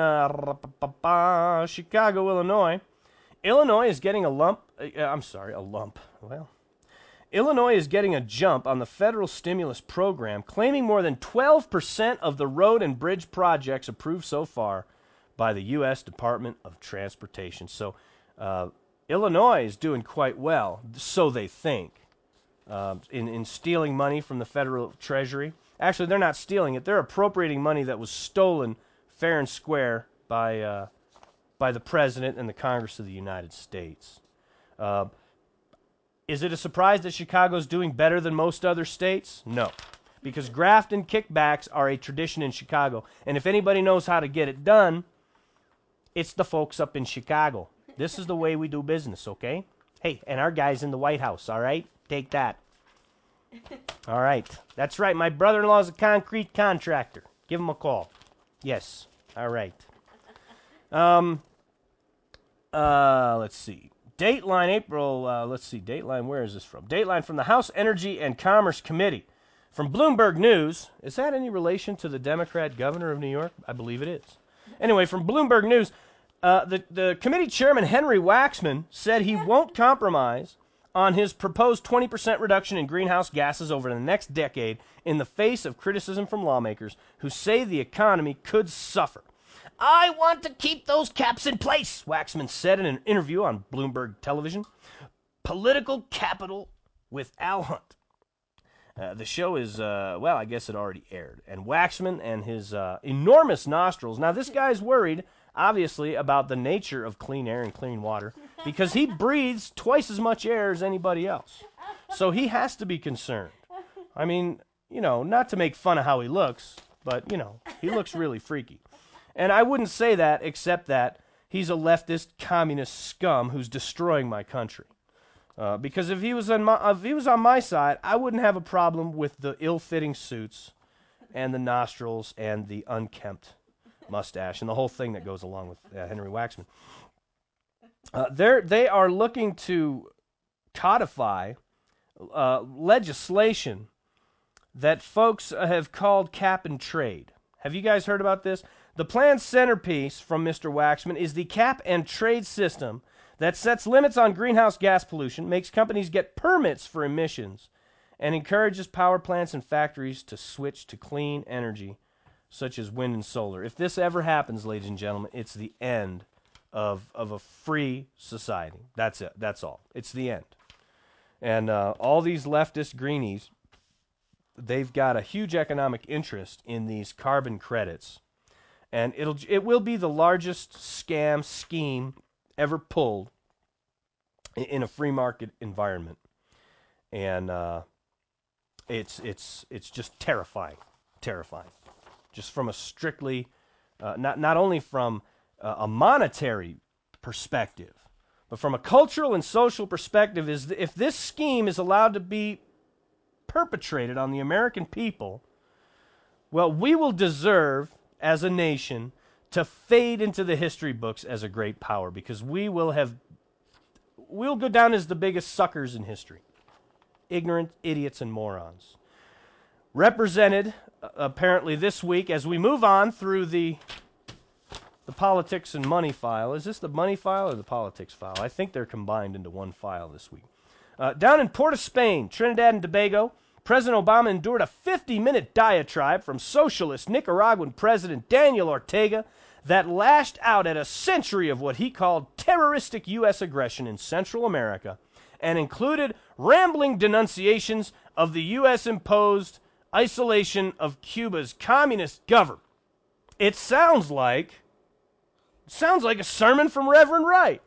uh, Chicago, Illinois. Illinois is getting a lump. Uh, I'm sorry, a lump. Well, Illinois is getting a jump on the federal stimulus program, claiming more than twelve percent of the road and bridge projects approved so far by the U S Department of Transportation. So uh, Illinois is doing quite well, so they think, uh, in, in stealing money from the federal treasury. Actually, they're not stealing it. They're appropriating money that was stolen fair and square by, uh, by the President and the Congress of the United States. Uh, Is it a surprise that Chicago's doing better than most other states? No, because graft and kickbacks are a tradition in Chicago. And if anybody knows how to get it done, it's the folks up in Chicago. This is the way we do business, okay? Hey, and our guy's in the White House, all right? Take that. All right. That's right. My brother-in-law is a concrete contractor. Give him a call. Yes. All right. Um. Uh. Let's see. Dateline, April. Uh, let's see. Dateline. Where is this from? Dateline from the House Energy and Commerce Committee. From Bloomberg News. Is that any relation to the Democrat governor of New York? I believe it is. Anyway, from Bloomberg News, uh, the, the committee chairman, Henry Waxman, said he won't compromise on his proposed twenty percent reduction in greenhouse gases over the next decade in the face of criticism from lawmakers who say the economy could suffer. I want to keep those caps in place, Waxman said in an interview on Bloomberg Television. Political Capital with Al Hunt. Uh, the show is, uh, well, I guess it already aired. And Waxman and his uh, enormous nostrils. Now, this guy's worried, obviously, about the nature of clean air and clean water because he breathes twice as much air as anybody else. So he has to be concerned. I mean, you know, not to make fun of how he looks, but, you know, he looks really freaky. And I wouldn't say that except that he's a leftist communist scum who's destroying my country. Uh, because if he was on my if he was on my side, I wouldn't have a problem with the ill-fitting suits and the nostrils and the unkempt mustache and the whole thing that goes along with uh, Henry Waxman. Uh, they they are looking to codify uh, legislation that folks have called cap and trade. Have you guys heard about this? The planned centerpiece from Mister Waxman is the cap and trade system that sets limits on greenhouse gas pollution, makes companies get permits for emissions, and encourages power plants and factories to switch to clean energy, such as wind and solar. If this ever happens, ladies and gentlemen, it's the end of, of a free society. That's it. That's all. It's the end. And uh, all these leftist greenies, they've got a huge economic interest in these carbon credits. And it'll it will be the largest scam scheme ever pulled in a free market environment, and uh, it's it's it's just terrifying, terrifying. Just from a strictly, uh, not not only from uh, a monetary perspective, but from a cultural and social perspective, is th- if this scheme is allowed to be perpetrated on the American people, well, we will deserve as a nation to fade into the history books as a great power, because we will have we'll go down as the biggest suckers in history. Ignorant idiots and morons. Represented uh, apparently this week as we move on through the the politics and money file. Is this the money file or the politics file? I think they're combined into one file this week. Uh, down in Port of Spain, Trinidad and Tobago, President Obama endured a fifty-minute diatribe from socialist Nicaraguan President Daniel Ortega that lashed out at a century of what he called terroristic U S aggression in Central America and included rambling denunciations of the U S-imposed isolation of Cuba's communist government. It sounds like, it sounds like a sermon from Reverend Wright.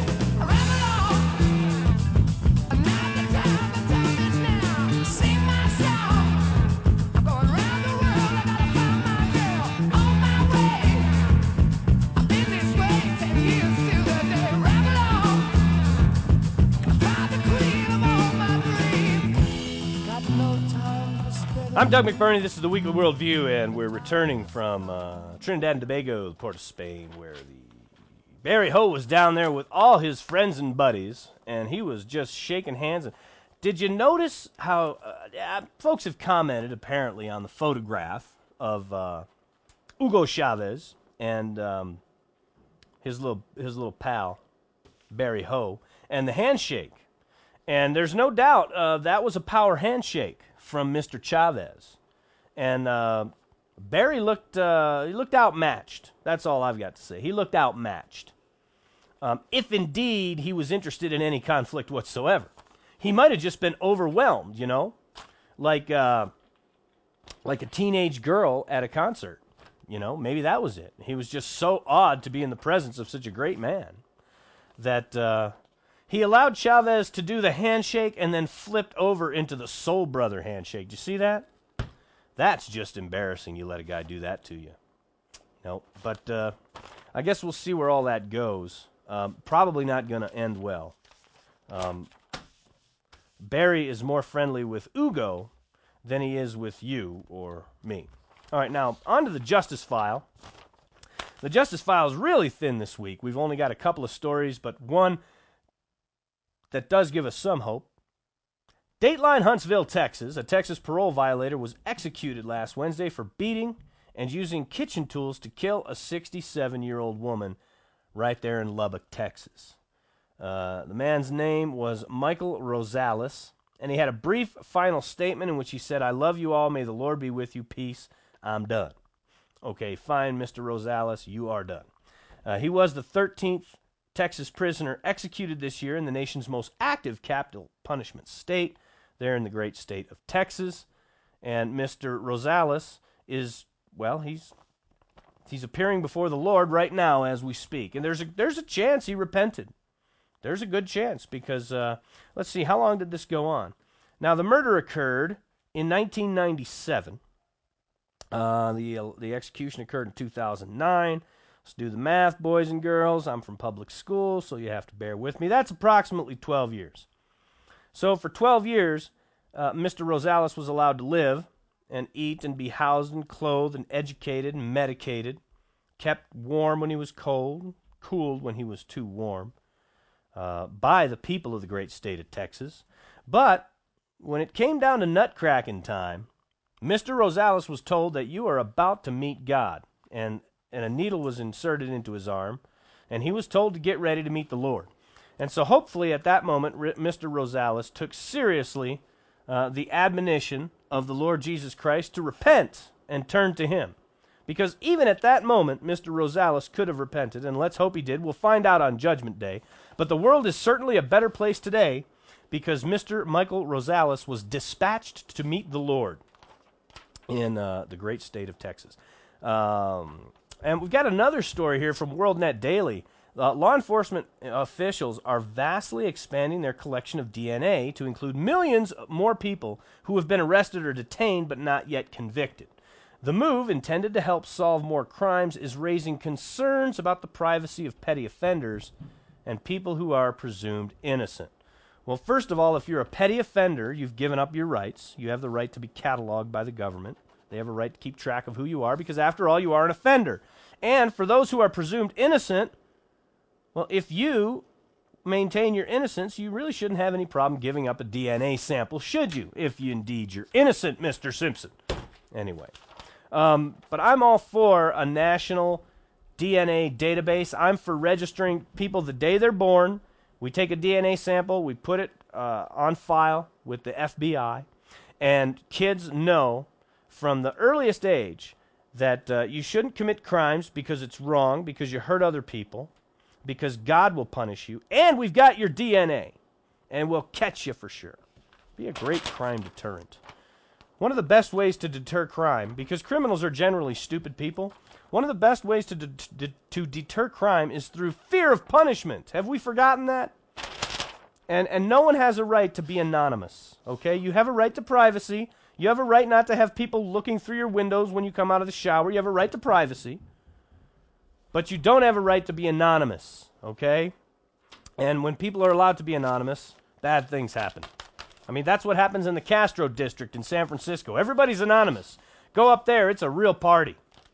I'm Doug McBurney. This is the Weekly World View, and we're returning from uh, Trinidad and Tobago, the Port of Spain, where the Barry Ho was down there with all his friends and buddies, and he was just shaking hands. And did you notice how uh, folks have commented apparently on the photograph of uh, Hugo Chavez and um, his little his little pal Barry Ho and the handshake? And there's no doubt uh, that was a power handshake from Mister Chavez, and uh, Barry looked uh, he looked outmatched. That's all I've got to say. He looked outmatched. Um, if indeed he was interested in any conflict whatsoever, he might have just been overwhelmed. You know, like uh, like a teenage girl at a concert. You know, maybe that was it. He was just so awed to be in the presence of such a great man that. Uh, He allowed Chavez to do the handshake and then flipped over into the Soul Brother handshake. Do you see that? That's just embarrassing. You let a guy do that to you. No, but uh, I guess we'll see where all that goes. Um, probably not going to end well. Um, Barry is more friendly with Ugo than he is with you or me. All right, now, on to the Justice File. The Justice File is really thin this week. We've only got a couple of stories, but one that does give us some hope. Dateline Huntsville, Texas. A Texas parole violator was executed last Wednesday for beating and using kitchen tools to kill a sixty-seven-year-old woman right there in Lubbock, Texas. Uh, the man's name was Michael Rosales, and he had a brief final statement in which he said, "I love you all. May the Lord be with you. Peace. I'm done." Okay, fine, Mister Rosales, you are done. Uh, he was the thirteenth Texas prisoner executed this year in the nation's most active capital punishment state, there in the great state of Texas. And Mister Rosales is, well, he's he's appearing before the Lord right now as we speak. And there's a, there's a chance he repented. There's a good chance because, uh, let's see, how long did this go on? Now, the murder occurred in nineteen ninety-seven. Uh, the, uh, the execution occurred in two thousand nine. Let's do the math, boys and girls. I'm from public school, so you have to bear with me. That's approximately twelve years. So for twelve years, uh, Mister Rosales was allowed to live and eat and be housed and clothed and educated and medicated, kept warm when he was cold, cooled when he was too warm, uh, by the people of the great state of Texas. But when it came down to nutcracking time, Mister Rosales was told that you are about to meet God, and, and a needle was inserted into his arm, and he was told to get ready to meet the Lord. And so hopefully at that moment, Mister Rosales took seriously uh, the admonition of the Lord Jesus Christ to repent and turn to him. Because even at that moment, Mister Rosales could have repented, and let's hope he did. We'll find out on Judgment Day. But the world is certainly a better place today because Mister Michael Rosales was dispatched to meet the Lord in uh, the great state of Texas. Um, and we've got another story here from WorldNet Daily. Uh, law enforcement officials are vastly expanding their collection of D N A to include millions more people who have been arrested or detained but not yet convicted. The move, intended to help solve more crimes, is raising concerns about the privacy of petty offenders and people who are presumed innocent. Well, first of all, if you're a petty offender, you've given up your rights. You have the right to be cataloged by the government. They have a right to keep track of who you are because, after all, you are an offender. And for those who are presumed innocent, well, if you maintain your innocence, you really shouldn't have any problem giving up a D N A sample, should you? If you indeed you're innocent, Mister Simpson. Anyway, um, but I'm all for a national D N A database. I'm for registering people the day they're born. We take a D N A sample, we put it uh, on file with the F B I, and kids know from the earliest age that uh, you shouldn't commit crimes because it's wrong, because you hurt other people, because God will punish you, and we've got your D N A, and we'll catch you for sure. Be a great crime deterrent. One of the best ways to deter crime, because criminals are generally stupid people, one of the best ways to, de- de- to deter crime is through fear of punishment. Have we forgotten that? And and no one has a right to be anonymous, okay? You have a right to privacy. You have a right not to have people looking through your windows when you come out of the shower. You have a right to privacy. But you don't have a right to be anonymous, okay? And when people are allowed to be anonymous, bad things happen. I mean, that's what happens in the Castro district in San Francisco. Everybody's anonymous. Go up there, it's a real party.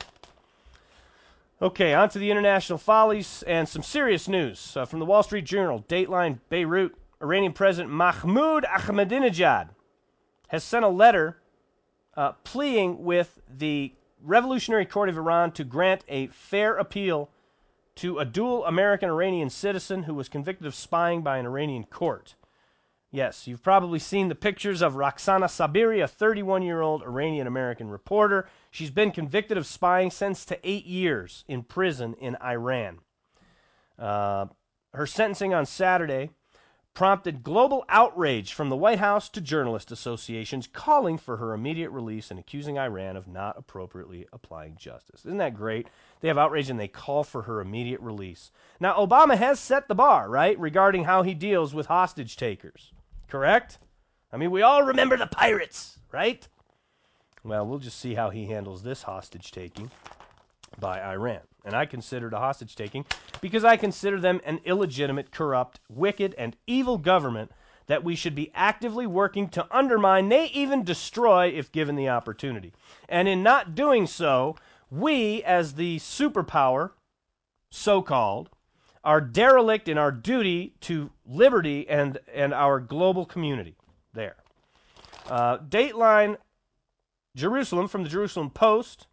Okay, on to the international follies and some serious news uh, from the Wall Street Journal. Dateline Beirut. Iranian President Mahmoud Ahmadinejad has sent a letter uh, pleading with the Revolutionary Court of Iran to grant a fair appeal to a dual American-Iranian citizen who was convicted of spying by an Iranian court. Yes, you've probably seen the pictures of Roxana Sabiri, a thirty-one-year-old Iranian-American reporter. She's been convicted of spying, sentenced to eight years in prison in Iran. Uh, her sentencing on Saturday prompted global outrage from the White House to journalist associations calling for her immediate release and accusing Iran of not appropriately applying justice. Isn't that great? They have outrage and they call for her immediate release. Now, Obama has set the bar, right, regarding how he deals with hostage takers. Correct? I mean, we all remember the pirates, right? Well, we'll just see how he handles this hostage taking by Iran. And I consider it a hostage taking because I consider them an illegitimate, corrupt, wicked, and evil government that we should be actively working to undermine, nay, even destroy if given the opportunity. And in not doing so, we, as the superpower, so-called, are derelict in our duty to liberty and, and our global community. There. Uh, Dateline Jerusalem from the Jerusalem Post.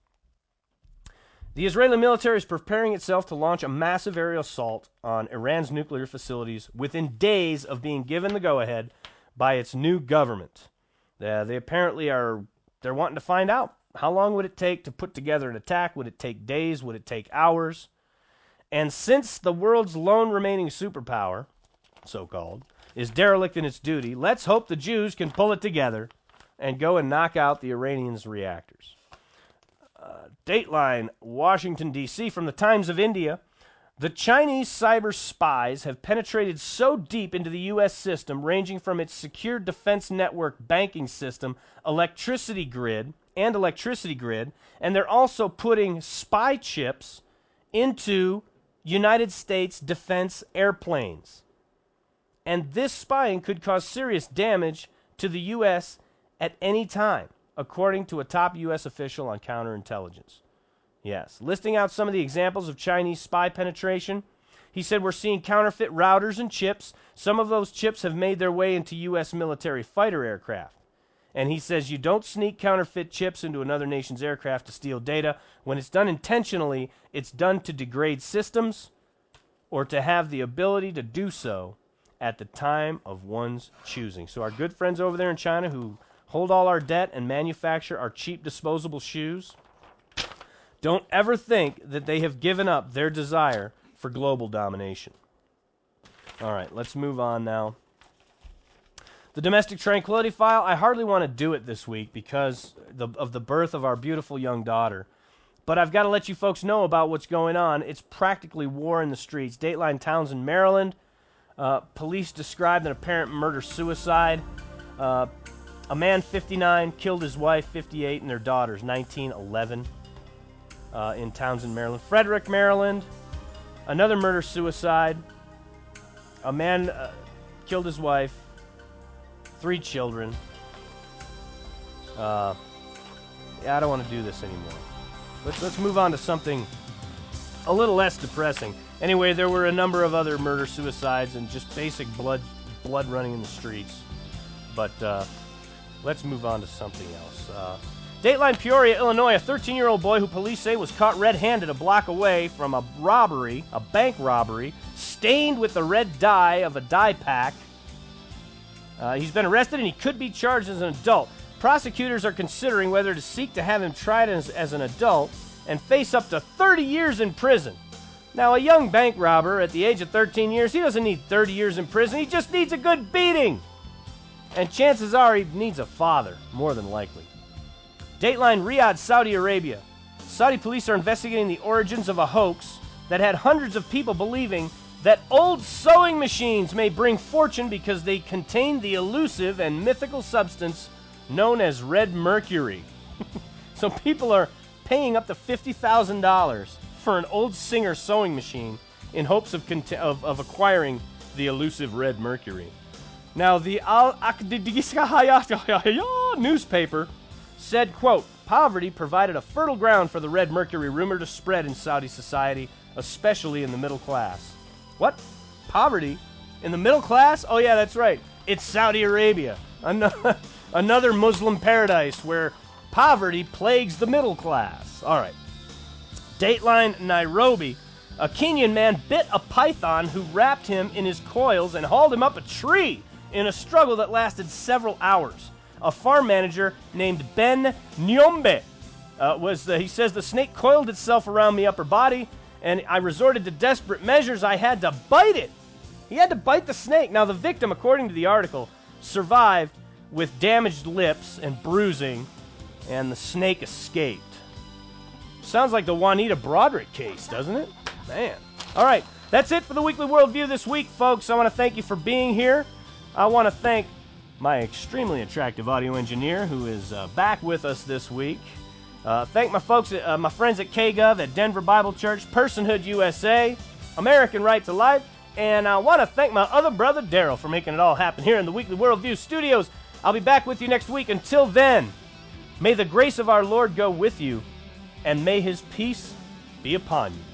The Israeli military is preparing itself to launch a massive aerial assault on Iran's nuclear facilities within days of being given the go-ahead by its new government. Uh, they apparently are, they're wanting to find out how long would it take to put together an attack? Would it take days? Would it take hours? And since the world's lone remaining superpower, so-called, is derelict in its duty, let's hope the Jews can pull it together and go and knock out the Iranians' reactors. Uh, Dateline, Washington, D C, from the Times of India. The Chinese cyber spies have penetrated so deep into the U S system, ranging from its secure defense network banking system, electricity grid, and electricity grid, and they're also putting spy chips into United States defense airplanes. And this spying could cause serious damage to the U S at any time, according to a top U S official on counterintelligence. Yes, listing out some of the examples of Chinese spy penetration, he said we're seeing counterfeit routers and chips. Some of those chips have made their way into U S military fighter aircraft. And he says you don't sneak counterfeit chips into another nation's aircraft to steal data. When it's done intentionally, it's done to degrade systems or to have the ability to do so at the time of one's choosing. So our good friends over there in China who hold all our debt and manufacture our cheap disposable shoes, don't ever think that they have given up their desire for global domination. All right, let's move on now. The Domestic Tranquility File, I hardly want to do it this week because the, of the birth of our beautiful young daughter. But I've got to let you folks know about what's going on. It's practically war in the streets. Dateline Townsend, Maryland. Uh, police described an apparent murder-suicide. Uh, a man, fifty-nine, killed his wife, fifty-eight, and their daughters, nineteen, eleven. Uh, in Townsend, Maryland. Frederick, Maryland, another murder-suicide. A man uh, killed his wife, three children. Uh, yeah, I don't want to do this anymore. Let's let's move on to something a little less depressing. Anyway, there were a number of other murder-suicides and just basic blood blood running in the streets. But uh, let's move on to something else. Uh, Dateline Peoria, Illinois, a thirteen-year-old boy who police say was caught red-handed a block away from a robbery, a bank robbery, stained with the red dye of a dye pack. Uh, he's been arrested and he could be charged as an adult. Prosecutors are considering whether to seek to have him tried as, as an adult and face up to thirty years in prison. Now, a young bank robber at the age of thirteen years, he doesn't need thirty years in prison. He just needs a good beating. And chances are he needs a father, more than likely. Dateline Riyadh, Saudi Arabia. Saudi police are investigating the origins of a hoax that had hundreds of people believing that old sewing machines may bring fortune because they contain the elusive and mythical substance known as red mercury. So people are paying up to fifty thousand dollars for an old Singer sewing machine in hopes of, cont- of, of acquiring the elusive red mercury. Now, the Al-Aqdisiyah newspaper said, quote, poverty provided a fertile ground for the red mercury rumor to spread in Saudi society, especially in the middle class. What? Poverty? In the middle class? Oh yeah, that's right. It's Saudi Arabia. Another, another Muslim paradise where poverty plagues the middle class. All right. Dateline Nairobi. A Kenyan man bit a python who wrapped him in his coils and hauled him up a tree in a struggle that lasted several hours. A farm manager named Ben Nyombe uh, was, uh, he says, the snake coiled itself around the upper body, and I resorted to desperate measures. I had to bite it. He had to bite the snake. Now, the victim, according to the article, survived with damaged lips and bruising, and the snake escaped. Sounds like the Juanita Broderick case, doesn't it? Man. All right, that's it for the Weekly Worldview this week, folks. I want to thank you for being here. I want to thank my extremely attractive audio engineer who is uh, back with us this week. Uh, thank my folks, uh, my friends at K Gov, at Denver Bible Church, Personhood U S A, American Right to Life, And I want to thank my other brother, Daryl, for making it all happen here in the Weekly Worldview studios. I'll be back with you next week. Until then, may the grace of our Lord go with you, and may his peace be upon you.